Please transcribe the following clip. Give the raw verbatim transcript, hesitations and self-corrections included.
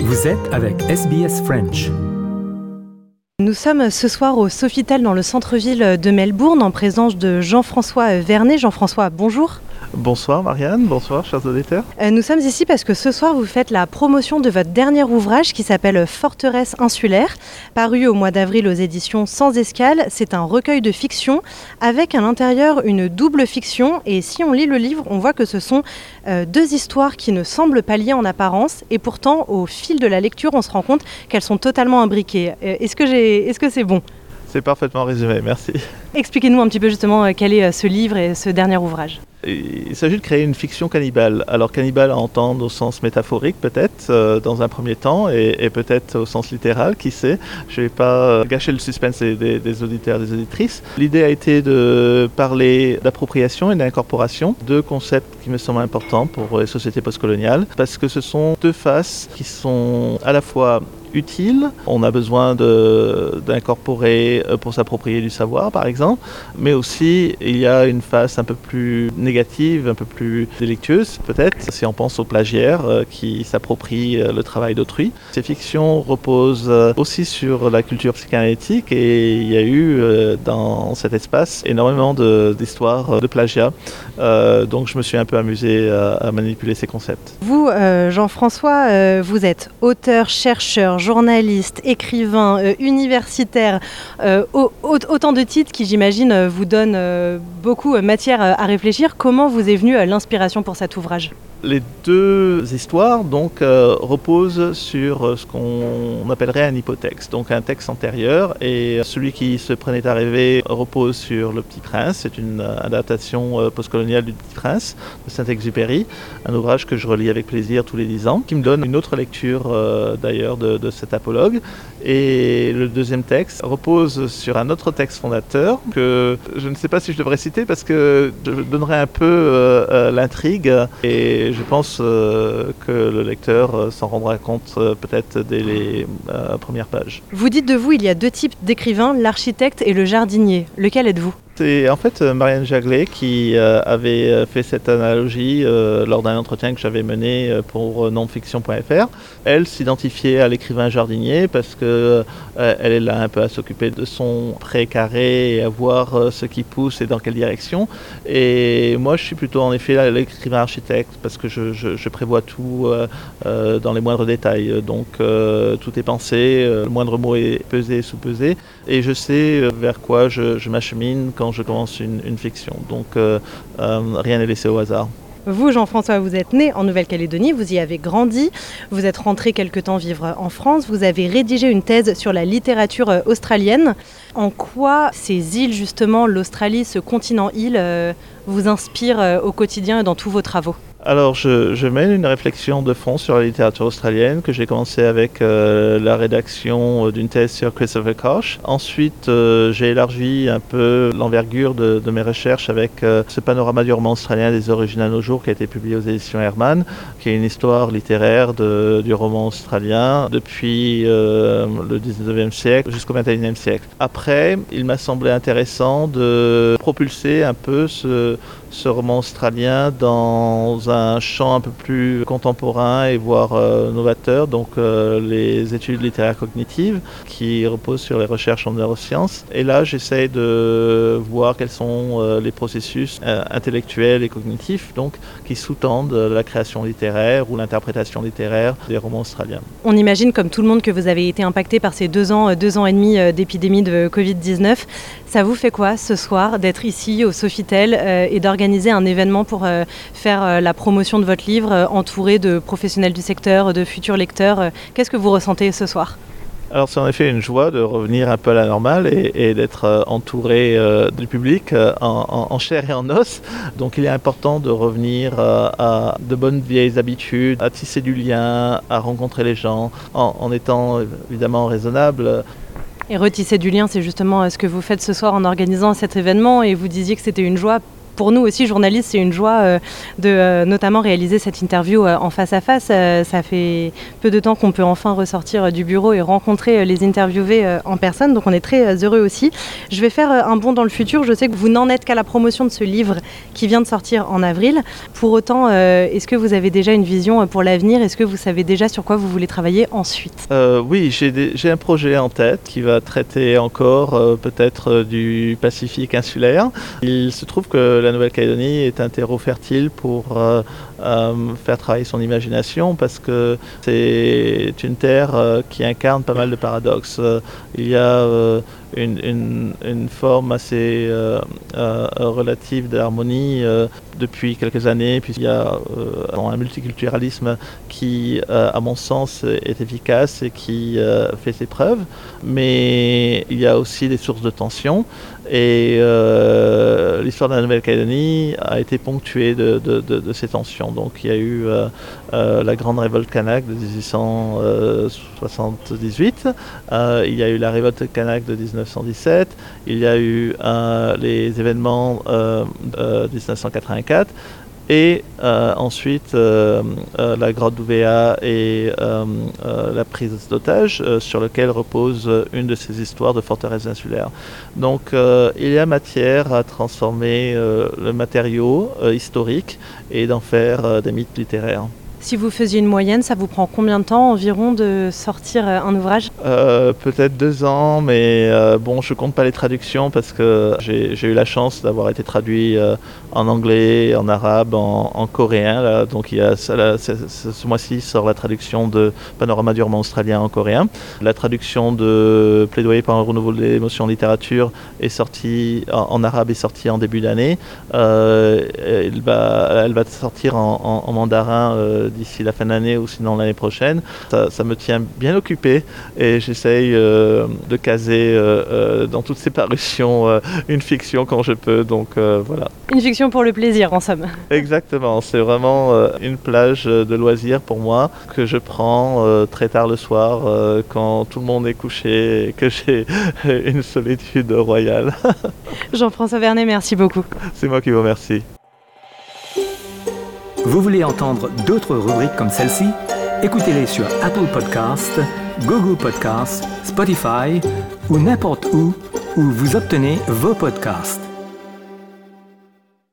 Vous êtes avec S B S French. Nous sommes ce soir au Sofitel dans le centre-ville de Melbourne en présence de Jean-François Vernet. Jean-François, bonjour. Bonsoir Marianne, bonsoir chers auditeurs. Nous sommes ici parce que ce soir vous faites la promotion de votre dernier ouvrage qui s'appelle Forteresse insulaire, paru au mois d'avril aux éditions Sans Escale. C'est un recueil de fiction avec à l'intérieur une double fiction, et si on lit le livre, on voit que ce sont euh, deux histoires qui ne semblent pas liées en apparence, et pourtant au fil de la lecture on se rend compte qu'elles sont totalement imbriquées. Euh, est-ce que j'ai, est-ce que c'est bon ? C'est parfaitement résumé, merci. Expliquez-nous un petit peu justement euh, quel est ce livre et ce dernier ouvrage. Il s'agit de créer une fiction cannibale. Alors cannibale à entendre au sens métaphorique peut-être, euh, dans un premier temps, et, et peut-être au sens littéral, qui sait. Je ne vais pas gâcher le suspense des, des, des auditeurs et des auditrices. L'idée a été de parler d'appropriation et d'incorporation, deux concepts qui me semblent importants pour les sociétés postcoloniales, parce que ce sont deux faces qui sont à la fois utile. On a besoin de, d'incorporer pour s'approprier du savoir, par exemple, mais aussi il y a une face un peu plus négative, un peu plus délictueuse, peut-être, si on pense aux plagiaires euh, qui s'approprient euh, le travail d'autrui. Ces fictions reposent euh, aussi sur la culture psychanalytique, et il y a eu euh, dans cet espace énormément de, d'histoires de plagiat. Euh, donc je me suis un peu amusé à, à manipuler ces concepts. Vous, euh, Jean-François, euh, vous êtes auteur, chercheur, journaliste, écrivain, euh, universitaire, euh, au, au, autant de titres qui, j'imagine, vous donnent euh, beaucoup euh, matière à réfléchir. Comment vous est venue euh, l'inspiration pour cet ouvrage ? Les deux histoires donc euh, reposent sur euh, ce qu'on appellerait un hypotexte, donc un texte antérieur, et celui qui se prenait à rêver repose sur Le Petit Prince. C'est une euh, adaptation euh, postcoloniale du Petit Prince de Saint-Exupéry, un ouvrage que je relis avec plaisir tous les dix ans, qui me donne une autre lecture euh, d'ailleurs de, de cet apologue. Et le deuxième texte repose sur un autre texte fondateur que je ne sais pas si je devrais citer parce que je donnerais un peu euh, euh, l'intrigue, et je pense euh, que le lecteur euh, s'en rendra compte euh, peut-être dès les euh, premières pages. Vous dites de vous, il y a deux types d'écrivains, l'architecte et le jardinier. Lequel êtes-vous ? C'est en fait Marianne Jaglet qui euh, avait fait cette analogie euh, lors d'un entretien que j'avais mené pour nonfiction point f r. Elle s'identifiait à l'écrivain jardinier parce que euh, elle est là un peu à s'occuper de son pré carré et à voir euh, ce qui pousse et dans quelle direction. Et moi je suis plutôt en effet l'écrivain architecte parce que je, je, je prévois tout euh, euh, dans les moindres détails. Donc euh, tout est pensé, euh, le moindre mot est pesé, sous-pesé, et je sais vers quoi je, je m'achemine quand je commence une, une fiction. Donc euh, euh, rien n'est laissé au hasard. Vous, Jean-François, vous êtes né en Nouvelle-Calédonie, vous y avez grandi, vous êtes rentré quelque temps vivre en France, vous avez rédigé une thèse sur la littérature australienne. En quoi ces îles, justement, l'Australie, ce continent-île, euh, vous inspire euh, au quotidien et dans tous vos travaux ? Alors, je, je mène une réflexion de fond sur la littérature australienne que j'ai commencé avec euh, la rédaction d'une thèse sur Christopher Koch. Ensuite, euh, j'ai élargi un peu l'envergure de, de mes recherches avec euh, ce panorama du roman australien des origines à nos jours qui a été publié aux éditions Herman, qui est une histoire littéraire de, du roman australien depuis euh, le dix-neuvième siècle jusqu'au vingt et unième siècle. Après, il m'a semblé intéressant de propulser un peu ce, ce roman australien dans un champ un peu plus contemporain et voire euh, novateur, donc euh, les études littéraires cognitives qui reposent sur les recherches en neurosciences. Et là, j'essaie de voir quels sont euh, les processus euh, intellectuels et cognitifs donc, qui sous-tendent la création littéraire ou l'interprétation littéraire des romans australiens. On imagine, comme tout le monde, que vous avez été impacté par ces deux ans, deux ans et demi d'épidémie de covid dix-neuf. Ça vous fait quoi ce soir d'être ici au Sofitel euh, et d'organiser un événement pour euh, faire euh, la promotion de votre livre, euh, entouré de professionnels du secteur, de futurs lecteurs. Euh, qu'est-ce que vous ressentez ce soir ? Alors c'est en effet une joie de revenir un peu à la normale et, et d'être euh, entouré euh, du public euh, en, en, en chair et en os. Donc il est important de revenir euh, à de bonnes vieilles habitudes, à tisser du lien, à rencontrer les gens, en, en étant évidemment raisonnable. Et retisser du lien, c'est justement ce que vous faites ce soir en organisant cet événement, et vous disiez que c'était une joie pour nous aussi, journalistes, c'est une joie euh, de euh, notamment réaliser cette interview euh, en face à face. Euh, ça fait peu de temps qu'on peut enfin ressortir euh, du bureau et rencontrer euh, les interviewés euh, en personne, donc on est très euh, heureux aussi. Je vais faire euh, un bond dans le futur. Je sais que vous n'en êtes qu'à la promotion de ce livre qui vient de sortir en avril. Pour autant, euh, est-ce que vous avez déjà une vision pour l'avenir? Est-ce que vous savez déjà sur quoi vous voulez travailler ensuite? euh, Oui, j'ai, des, j'ai un projet en tête qui va traiter encore euh, peut-être euh, du Pacifique insulaire. Il se trouve que la Nouvelle-Calédonie est un terreau fertile pour euh, euh, faire travailler son imagination parce que c'est une terre euh, qui incarne pas mal de paradoxes. Euh, il y a euh, Une, une, une forme assez euh, euh, relative d'harmonie euh, depuis quelques années, puisqu'il y a euh, un multiculturalisme qui, euh, à mon sens, est efficace et qui euh, fait ses preuves, mais il y a aussi des sources de tension, et euh, l'histoire de la Nouvelle-Calédonie a été ponctuée de, de, de, de ces tensions. Donc il y a eu euh, euh, la grande révolte kanak de dix-huit cent soixante-dix-huit, euh, il y a eu la révolte kanak de dix-neuf cent dix-sept, il y a eu euh, les événements euh, de dix-neuf cent quatre-vingt-quatre, et euh, ensuite euh, euh, la grotte d'Ouvéa et euh, euh, la prise d'otages euh, sur lequel repose une de ces histoires de forteresse insulaire. Donc euh, il y a matière à transformer euh, le matériau euh, historique et d'en faire euh, des mythes littéraires. Si vous faisiez une moyenne, ça vous prend combien de temps environ de sortir un ouvrage? euh, Peut-être deux ans, mais euh, bon, je compte pas les traductions parce que j'ai, j'ai eu la chance d'avoir été traduit euh, en anglais, en arabe, en, en coréen. Là. Donc il y a ça, là, ce, ce mois-ci sort la traduction de Panorama du roman australien en coréen. La traduction de Plaidoyer pour un renouveau de l'émotion en littérature est sortie en, en arabe, est sortie en début d'année. Euh, elle va, elle va sortir en, en, en mandarin euh, d'ici la fin de l'année ou sinon l'année prochaine. Ça, ça me tient bien occupé et j'essaye euh, de caser euh, euh, dans toutes ces parutions euh, une fiction quand je peux. Donc euh, voilà. Une fiction pour le plaisir, en somme. Exactement, c'est vraiment euh, une plage de loisirs pour moi que je prends euh, très tard le soir euh, quand tout le monde est couché et que j'ai une solitude royale. Jean-François Vernet, merci beaucoup. C'est moi qui vous remercie. Vous voulez entendre d'autres rubriques comme celle-ci? Écoutez-les sur Apple Podcasts, Google Podcasts, Spotify ou n'importe où où vous obtenez vos podcasts.